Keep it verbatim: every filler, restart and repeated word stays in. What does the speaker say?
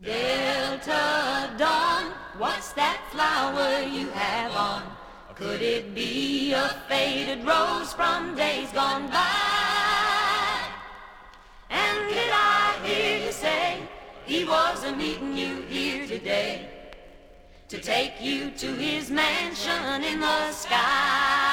Delta Dawn, what's that flower you have on? Could it be a faded rose from days gone by? And did I hear you say he wasn't meeting you here today to take you to his mansion in the sky?